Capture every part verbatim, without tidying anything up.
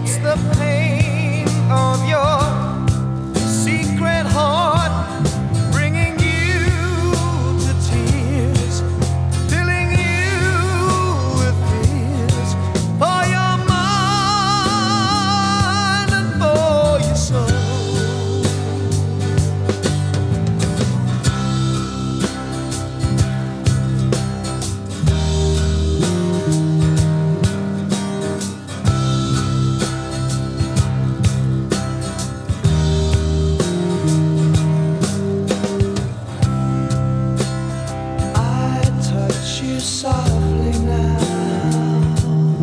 It's the pain of your secret heart, bringing you to tears, filling you with fears for your mind and for your soul. You softly now,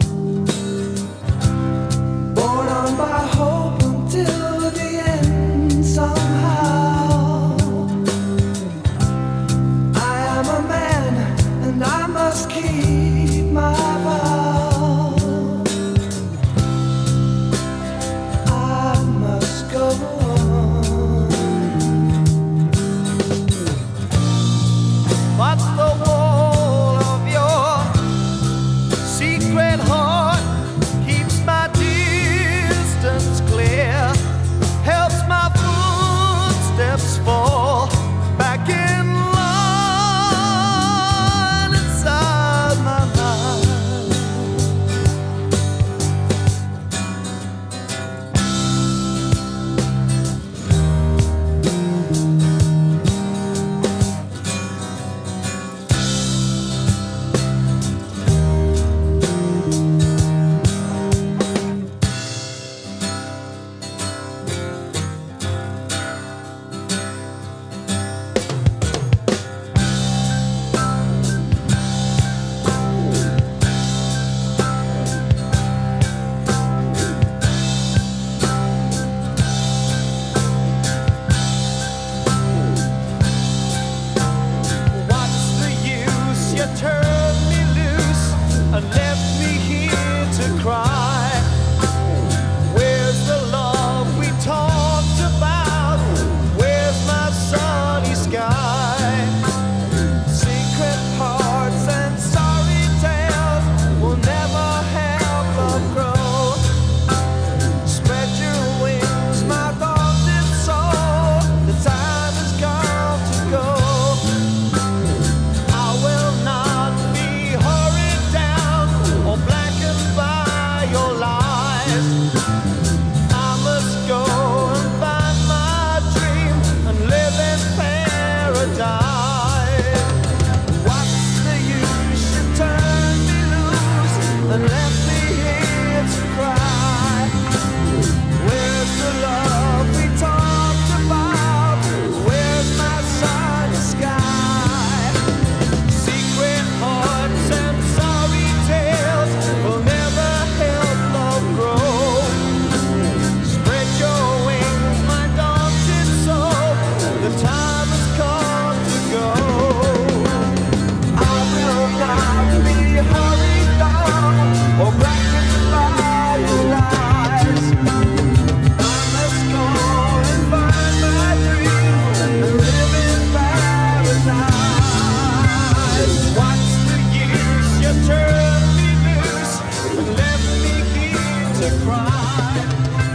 borne on by hope until the end somehow. I am a man and I must keep my vow. I must go on. What's the war? Secret heart keeps my distance clear, helps my footsteps fall back in line inside my mind. Turned me loose and left me here to cry. Where's the love we talked about? Where's my sunny sky? Secret hearts and sorry tales will never help love grow. Spread your wings, my daunted soul. The time has come to go. I will not and left me here to cry. Where's the love we talked about? Where's my sunny sky? Secret hearts and sorry tales will never help love grow. Spread your wings, my daunted soul. The time has come to go. I will not be hurried down or blackened by your lies. I must go and find my dream and live in paradise. What's the use? You turned me loose and left me here to cry.